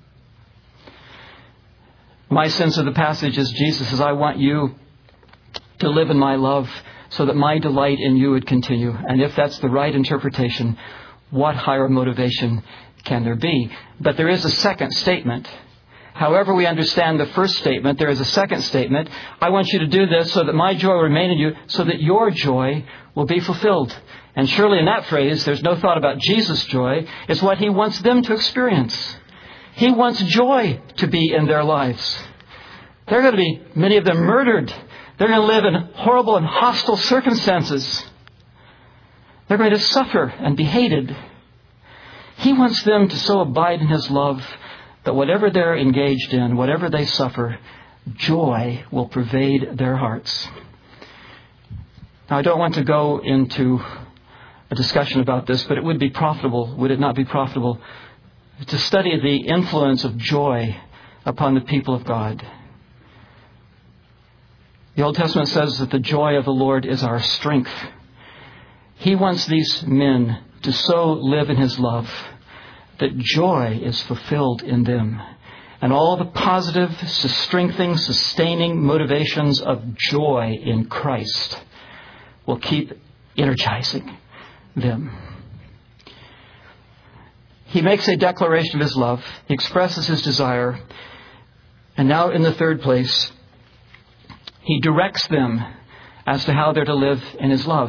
My sense of the passage is Jesus says, I want you to live in my love so that my delight in you would continue. And if that's the right interpretation, what higher motivation can there be? But there is a second statement. However we understand the first statement, there is a second statement. I want you to do this so that my joy will remain in you, so that your joy will be fulfilled. And surely in that phrase, there's no thought about Jesus' joy. It's what he wants them to experience. He wants joy to be in their lives. They're going to be, many of them, murdered. They're going to live in horrible and hostile circumstances. They're going to suffer and be hated. He wants them to so abide in his love that whatever they're engaged in, whatever they suffer, joy will pervade their hearts. Now, I don't want to go into a discussion about this, but it would be profitable, would it not be profitable, to study the influence of joy upon the people of God. The Old Testament says that the joy of the Lord is our strength. He wants these men to so live in his love that joy is fulfilled in them. And all the positive, strengthening, sustaining motivations of joy in Christ will keep energizing them. He makes a declaration of his love. He expresses his desire. And now in the third place, he directs them as to how they're to live in his love.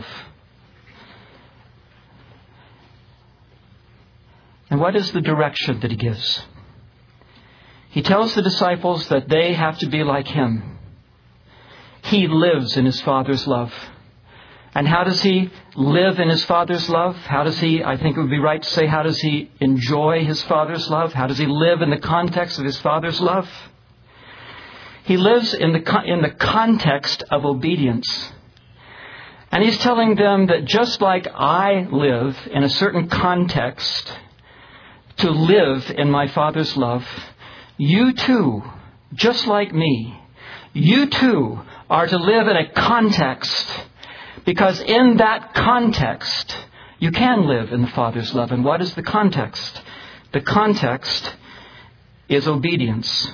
And what is the direction that he gives? He tells the disciples that they have to be like him. He lives in his Father's love. And how does he live in his Father's love? How does he, I think it would be right to say, how does he enjoy his Father's love? How does he live in the context of his Father's love? He lives in the in the context of obedience. And he's telling them that just like I live in a certain context to live in my Father's love, you too, just like me, you too are to live in a context, because in that context you can live in the Father's love. And what is the context? The context is obedience.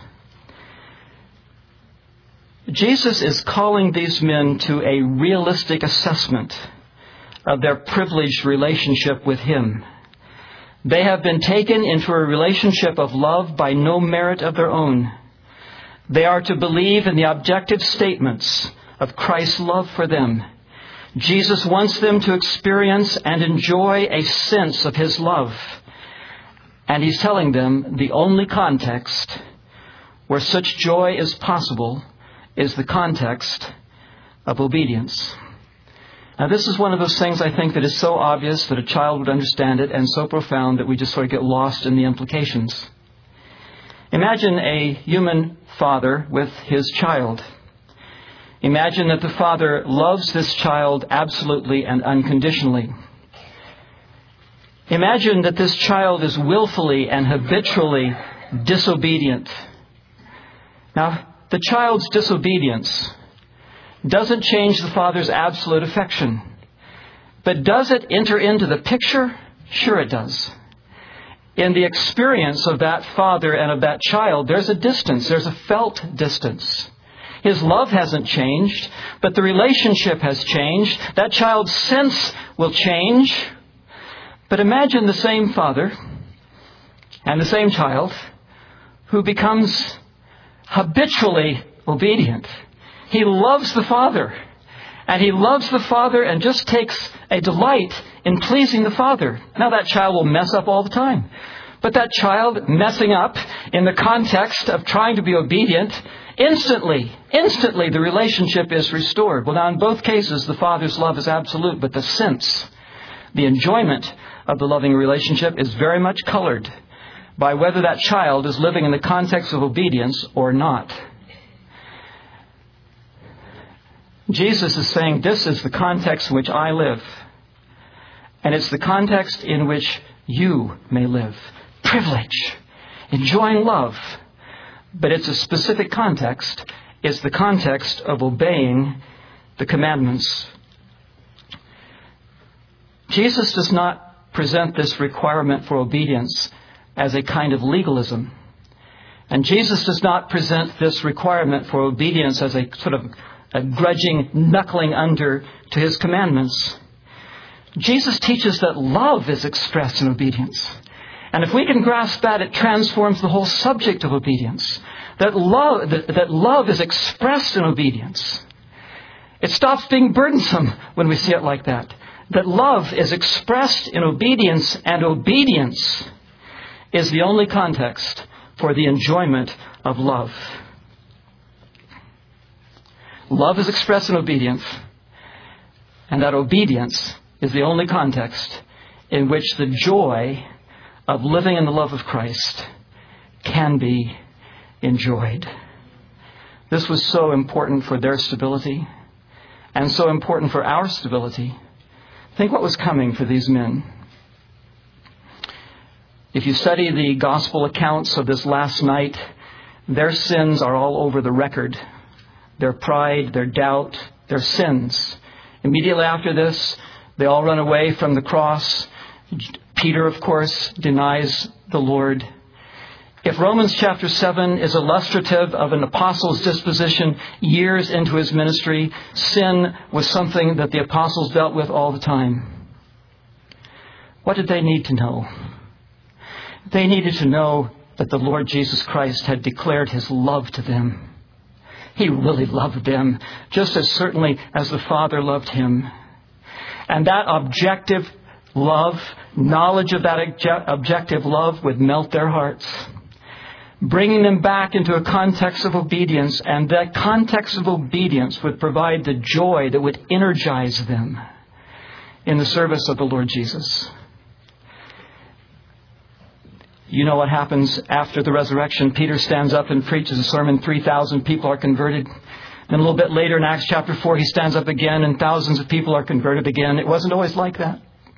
Jesus is calling these men to a realistic assessment of their privileged relationship with Him. They have been taken into a relationship of love by no merit of their own. They are to believe in the objective statements of Christ's love for them. Jesus wants them to experience and enjoy a sense of His love. And He's telling them the only context where such joy is possible is the context of obedience. Now, this is one of those things, I think, that is so obvious that a child would understand it, and so profound that we just sort of get lost in the implications. Imagine a human father with his child. Imagine that the father loves this child absolutely and unconditionally. Imagine that this child is willfully and habitually disobedient. Now, the child's disobedience doesn't change the father's absolute affection. But does it enter into the picture? Sure it does. In the experience of that father and of that child, there's a distance. There's a felt distance. His love hasn't changed, but the relationship has changed. That child's sense will change. But imagine the same father and the same child who becomes habitually obedient. He loves the Father. And he loves the Father and just takes a delight in pleasing the Father. Now, that child will mess up all the time. But that child messing up in the context of trying to be obedient, instantly, instantly the relationship is restored. Well, now, in both cases, the Father's love is absolute, but the sense, the enjoyment of the loving relationship is very much colored by whether that child is living in the context of obedience or not. Jesus is saying, this is the context in which I live. And it's the context in which you may live. Privilege. Enjoying love. But it's a specific context. It's the context of obeying the commandments. Jesus does not present this requirement for obedience as a kind of legalism. And Jesus does not present this requirement for obedience as a sort of a grudging knuckling under to His commandments. Jesus teaches that love is expressed in obedience. And if we can grasp that, it transforms the whole subject of obedience. That love, that, that love is expressed in obedience. It stops being burdensome when we see it like that. That love is expressed in obedience, and obedience is the only context for the enjoyment of love. Love is expressed in obedience, and that obedience is the only context in which the joy of living in the love of Christ can be enjoyed. This was so important for their stability and so important for our stability. Think what was coming for these men. If you study the gospel accounts of this last night, their sins are all over the record. Their pride, their doubt, their sins. Immediately after this, they all run away from the cross. Peter, of course, denies the Lord. If Romans chapter seven is illustrative of an apostle's disposition years into his ministry, sin was something that the apostles dealt with all the time. What did they need to know? They needed to know that the Lord Jesus Christ had declared His love to them. He really loved them, just as certainly as the Father loved Him. And that objective love, knowledge of that obje- objective love would melt their hearts, bringing them back into a context of obedience. And that context of obedience would provide the joy that would energize them in the service of the Lord Jesus. You know what happens after the resurrection. Peter stands up and preaches a sermon. three thousand people are converted. Then a little bit later in Acts chapter four, he stands up again and thousands of people are converted again. It wasn't always like that.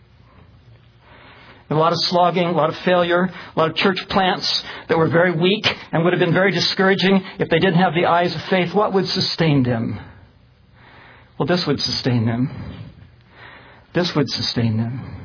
A lot of slogging, a lot of failure, a lot of church plants that were very weak and would have been very discouraging if they didn't have the eyes of faith. What would sustain them? Well, this would sustain them. This would sustain them.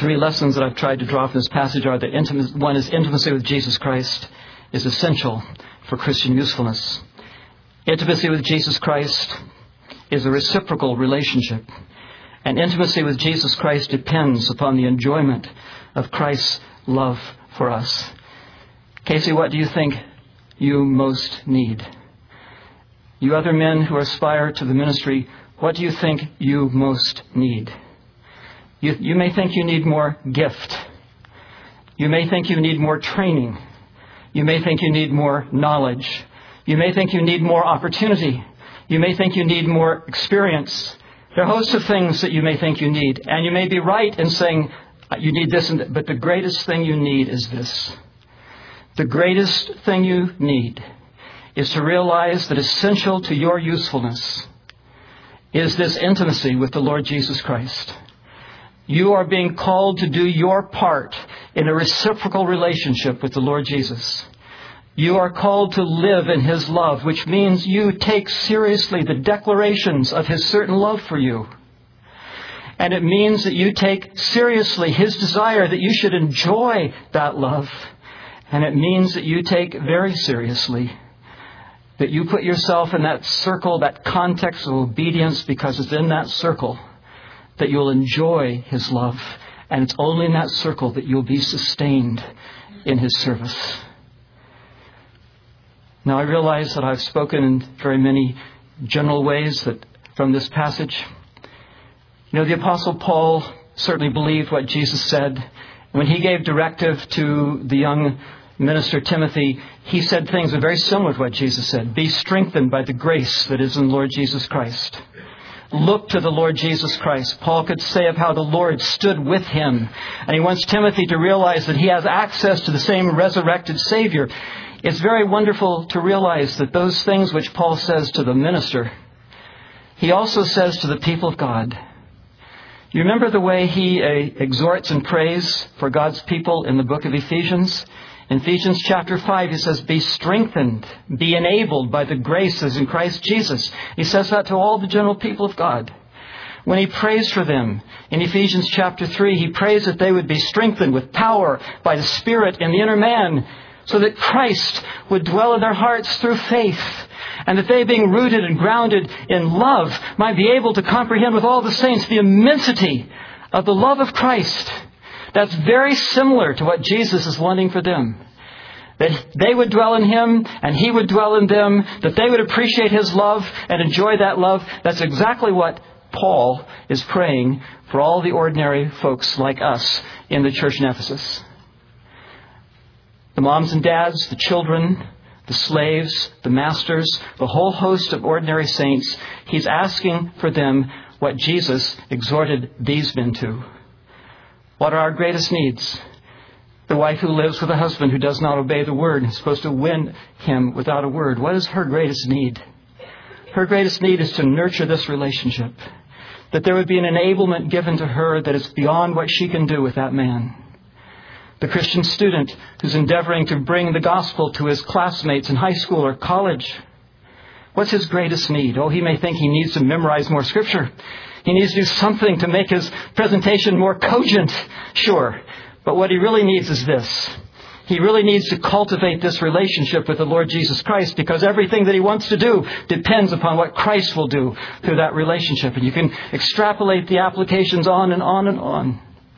three lessons that I've tried to draw from this passage are that intimacy, one is intimacy with Jesus Christ is essential for Christian usefulness. Intimacy with Jesus Christ is a reciprocal relationship. And intimacy with Jesus Christ depends upon the enjoyment of Christ's love for us. Casey, what do you think you most need? You other men who aspire to the ministry, what do you think you most need? You, you may think you need more gift. You may think you need more training. You may think you need more knowledge. You may think you need more opportunity. You may think you need more experience. There are hosts of things that you may think you need. And you may be right in saying you need this, and that, but the greatest thing you need is this. The greatest thing you need is to realize that essential to your usefulness is this intimacy with the Lord Jesus Christ. You are being called to do your part in a reciprocal relationship with the Lord Jesus. You are called to live in His love, which means you take seriously the declarations of His certain love for you. And it means that you take seriously His desire that you should enjoy that love. And it means that you take very seriously that you put yourself in that circle, that context of obedience, because it's in that circle that you'll enjoy His love. And it's only in that circle that you'll be sustained in His service. Now, I realize that I've spoken in very many general ways that from this passage. You know, the Apostle Paul certainly believed what Jesus said. When he gave directive to the young minister Timothy, he said things very similar to what Jesus said. Be strengthened by the grace that is in Lord Jesus Christ. Look to the Lord Jesus Christ. Paul could say of how the Lord stood with him. And he wants Timothy to realize that he has access to the same resurrected Savior. It's very wonderful to realize that those things which Paul says to the minister, he also says to the people of God. You remember the way he uh, exhorts and prays for God's people in the book of Ephesians? In Ephesians chapter five, he says, be strengthened, be enabled by the graces in Christ Jesus. He says that to all the general people of God. When he prays for them in Ephesians chapter three, he prays that they would be strengthened with power by the Spirit in the inner man, so that Christ would dwell in their hearts through faith, and that they, being rooted and grounded in love, might be able to comprehend with all the saints the immensity of the love of Christ. That's very similar to what Jesus is wanting for them. That they would dwell in Him and He would dwell in them, that they would appreciate His love and enjoy that love. That's exactly what Paul is praying for all the ordinary folks like us in the church in Ephesus. The moms and dads, the children, the slaves, the masters, the whole host of ordinary saints, He's asking for them what Jesus exhorted these men to. What are our greatest needs? The wife who lives with a husband who does not obey the word and is supposed to win him without a word. What is her greatest need? Her greatest need is to nurture this relationship. That there would be an enablement given to her that is beyond what she can do with that man. The Christian student who's endeavoring to bring the gospel to his classmates in high school or college. What's his greatest need? Oh, he may think he needs to memorize more scripture. He needs to do something to make his presentation more cogent. Sure. But what he really needs is this. He really needs to cultivate this relationship with the Lord Jesus Christ, because everything that he wants to do depends upon what Christ will do through that relationship. And you can extrapolate the applications on and on and on.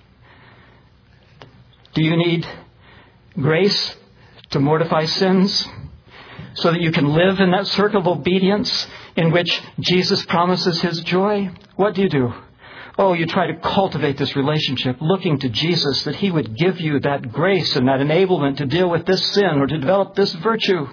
Do you need grace to mortify sins so that you can live in that circle of obedience in which Jesus promises His joy? What do you do? Oh, you try to cultivate this relationship, looking to Jesus that He would give you that grace and that enablement to deal with this sin or to develop this virtue.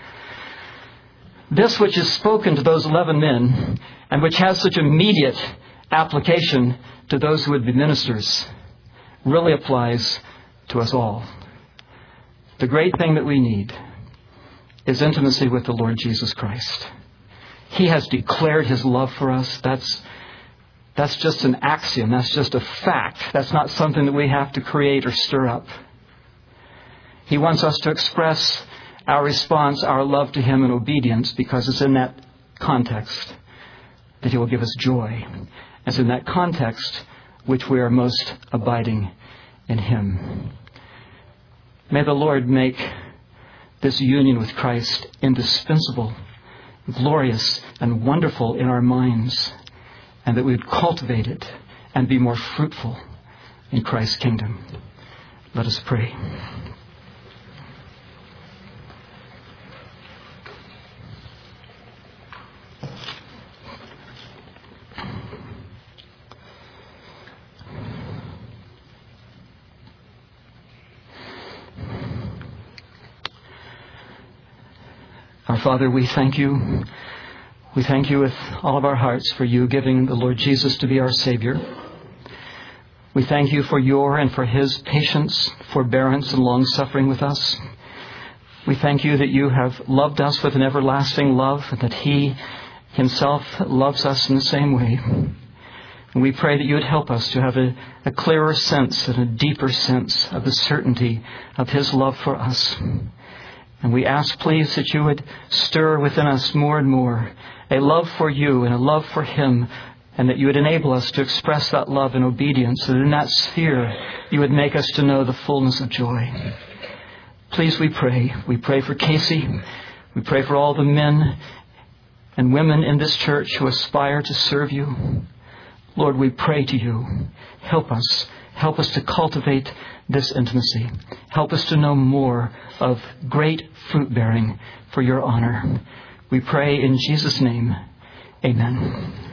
This which is spoken to those eleven men and which has such immediate application to those who would be ministers really applies to us all. The great thing that we need is intimacy with the Lord Jesus Christ. He has declared His love for us. That's that's just an axiom. That's just a fact. That's not something that we have to create or stir up. He wants us to express our response, our love to Him in obedience, because it's in that context that He will give us joy. It's in that context which we are most abiding in Him. May the Lord make this union with Christ indispensable, glorious, and wonderful in our minds, and that we would cultivate it and be more fruitful in Christ's kingdom. Let us pray. Our Father, we thank you. We thank you with all of our hearts for you giving the Lord Jesus to be our Savior. We thank you for your and for His patience, forbearance, and long-suffering with us. We thank you that you have loved us with an everlasting love, and that He Himself loves us in the same way. And we pray that you would help us to have a, a clearer sense and a deeper sense of the certainty of His love for us. And we ask, please, that you would stir within us more and more a love for you and a love for Him, and that you would enable us to express that love in obedience, that in that sphere you would make us to know the fullness of joy. Please, we pray. We pray for Casey. We pray for all the men and women in this church who aspire to serve you. Lord, we pray to you. Help us. Help us to cultivate this intimacy. Help us to know more of great fruit bearing for your honor. We pray in Jesus' name. Amen.